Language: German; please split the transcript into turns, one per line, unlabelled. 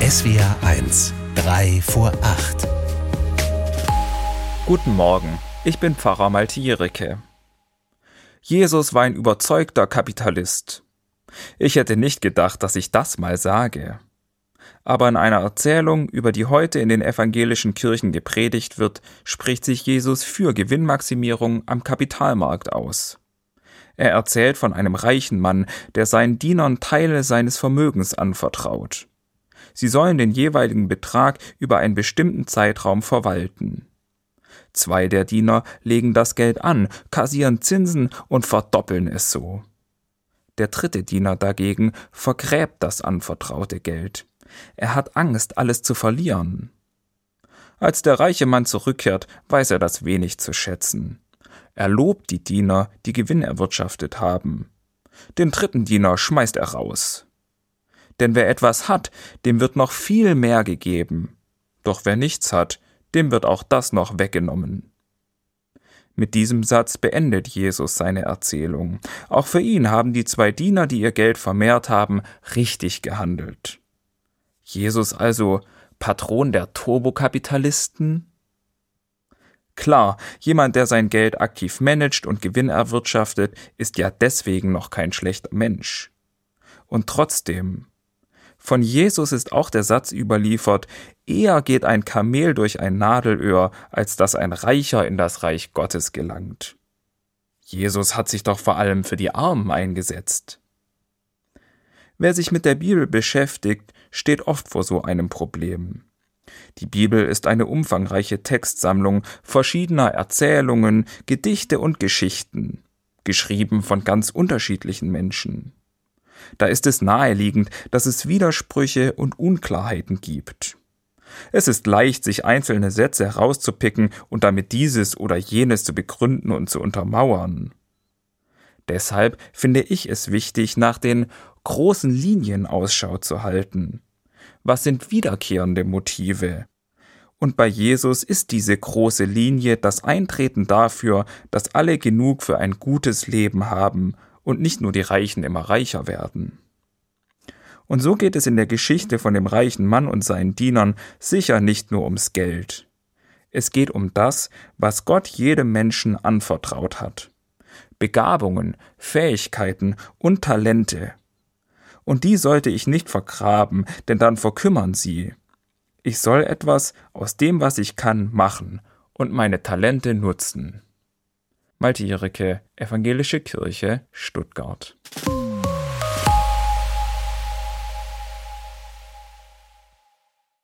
SWR 1, 3 vor 8.
Guten Morgen, ich bin Pfarrer Malte Jericke. Jesus war ein überzeugter Kapitalist. Ich hätte nicht gedacht, dass ich das mal sage. Aber in einer Erzählung, über die heute in den evangelischen Kirchen gepredigt wird, spricht sich Jesus für Gewinnmaximierung am Kapitalmarkt aus. Er erzählt von einem reichen Mann, der seinen Dienern Teile seines Vermögens anvertraut. Sie sollen den jeweiligen Betrag über einen bestimmten Zeitraum verwalten. 2 der Diener legen das Geld an, kassieren Zinsen und verdoppeln es so. Der 3. Diener dagegen vergräbt das anvertraute Geld. Er hat Angst, alles zu verlieren. Als der reiche Mann zurückkehrt, weiß er das wenig zu schätzen. Er lobt die Diener, die Gewinn erwirtschaftet haben. Den 3. Diener schmeißt er raus. Denn wer etwas hat, dem wird noch viel mehr gegeben. Doch wer nichts hat, dem wird auch das noch weggenommen. Mit diesem Satz beendet Jesus seine Erzählung. Auch für ihn haben die 2 Diener, die ihr Geld vermehrt haben, richtig gehandelt. Jesus also Patron der Turbokapitalisten? Klar, jemand, der sein Geld aktiv managt und Gewinn erwirtschaftet, ist ja deswegen noch kein schlechter Mensch. Und trotzdem, von Jesus ist auch der Satz überliefert: Eher geht ein Kamel durch ein Nadelöhr, als dass ein Reicher in das Reich Gottes gelangt. Jesus hat sich doch vor allem für die Armen eingesetzt. Wer sich mit der Bibel beschäftigt, steht oft vor so einem Problem. Die Bibel ist eine umfangreiche Textsammlung verschiedener Erzählungen, Gedichte und Geschichten, geschrieben von ganz unterschiedlichen Menschen. Da ist es naheliegend, dass es Widersprüche und Unklarheiten gibt. Es ist leicht, sich einzelne Sätze herauszupicken und damit dieses oder jenes zu begründen und zu untermauern. Deshalb finde ich es wichtig, nach den großen Linien Ausschau zu halten. Was sind wiederkehrende Motive? Und bei Jesus ist diese große Linie das Eintreten dafür, dass alle genug für ein gutes Leben haben und nicht nur die Reichen immer reicher werden. Und so geht es in der Geschichte von dem reichen Mann und seinen Dienern sicher nicht nur ums Geld. Es geht um das, was Gott jedem Menschen anvertraut hat. Begabungen, Fähigkeiten und Talente. Und die sollte ich nicht vergraben, denn dann verkümmern sie. Ich soll etwas aus dem, was ich kann, machen und meine Talente nutzen. Malte Jericke, Evangelische Kirche, Stuttgart.